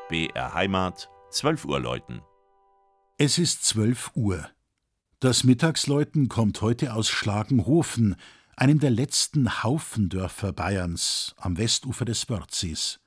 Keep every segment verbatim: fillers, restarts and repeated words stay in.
B R Heimat, zwölf Uhr läuten. Es ist zwölf Uhr. Das Mittagsläuten kommt heute aus Schlagenhofen, einem der letzten Haufendörfer Bayerns am Westufer des Wörthsees.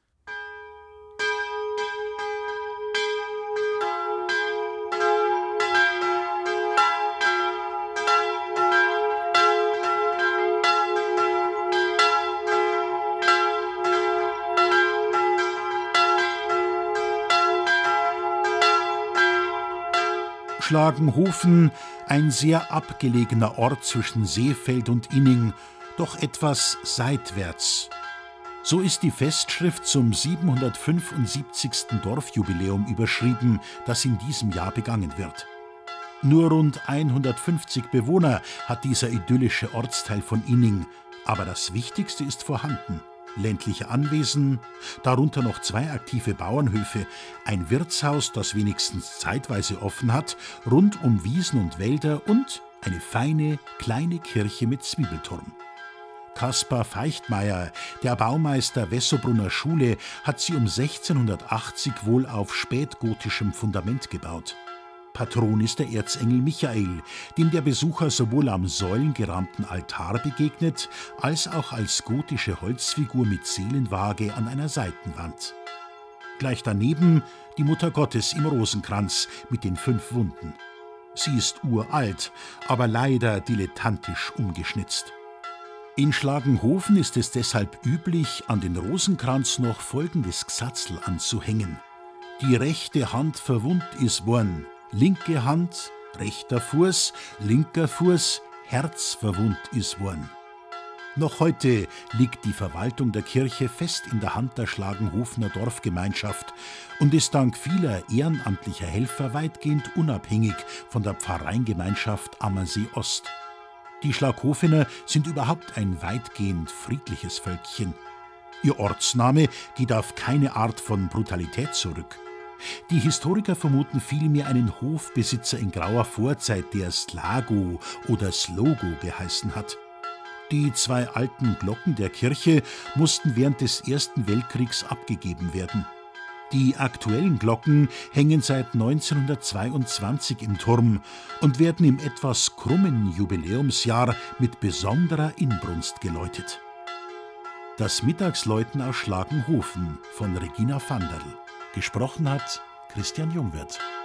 Schlagenhofen, ein sehr abgelegener Ort zwischen Seefeld und Inning, doch etwas seitwärts. So ist die Festschrift zum siebenhundertfünfundsiebzigsten Dorfjubiläum überschrieben, das in diesem Jahr begangen wird. Nur rund hundertfünfzig Bewohner hat dieser idyllische Ortsteil von Inning, aber das Wichtigste ist vorhanden. Ländliche Anwesen, darunter noch zwei aktive Bauernhöfe, ein Wirtshaus, das wenigstens zeitweise offen hat, rund um Wiesen und Wälder und eine feine, kleine Kirche mit Zwiebelturm. Kaspar Feichtmeier, der Baumeister Wessobrunner Schule, hat sie um sechzehnhundertachtzig wohl auf spätgotischem Fundament gebaut. Patron ist der Erzengel Michael, dem der Besucher sowohl am säulengerahmten Altar begegnet, als auch als gotische Holzfigur mit Seelenwaage an einer Seitenwand. Gleich daneben die Mutter Gottes im Rosenkranz mit den fünf Wunden. Sie ist uralt, aber leider dilettantisch umgeschnitzt. In Schlagenhofen ist es deshalb üblich, an den Rosenkranz noch folgendes Gsatzl anzuhängen. Die rechte Hand verwund is worn, linke Hand, rechter Fuß, linker Fuß, Herz verwund is worn. Noch heute liegt die Verwaltung der Kirche fest in der Hand der Schlagenhofener Dorfgemeinschaft und ist dank vieler ehrenamtlicher Helfer weitgehend unabhängig von der Pfarreiengemeinschaft Ammersee Ost. Die Schlaghofener sind überhaupt ein weitgehend friedliches Völkchen. Ihr Ortsname geht auf keine Art von Brutalität zurück. Die Historiker vermuten vielmehr einen Hofbesitzer in grauer Vorzeit, der Slago oder Slogo geheißen hat. Die zwei alten Glocken der Kirche mussten während des Ersten Weltkriegs abgegeben werden. Die aktuellen Glocken hängen seit neunzehnhundertzweiundzwanzig im Turm und werden im etwas krummen Jubiläumsjahr mit besonderer Inbrunst geläutet. Das Mittagsläuten aus Schlagenhofen von Regina Vanderl. Gesprochen hat Christian Jungwirth.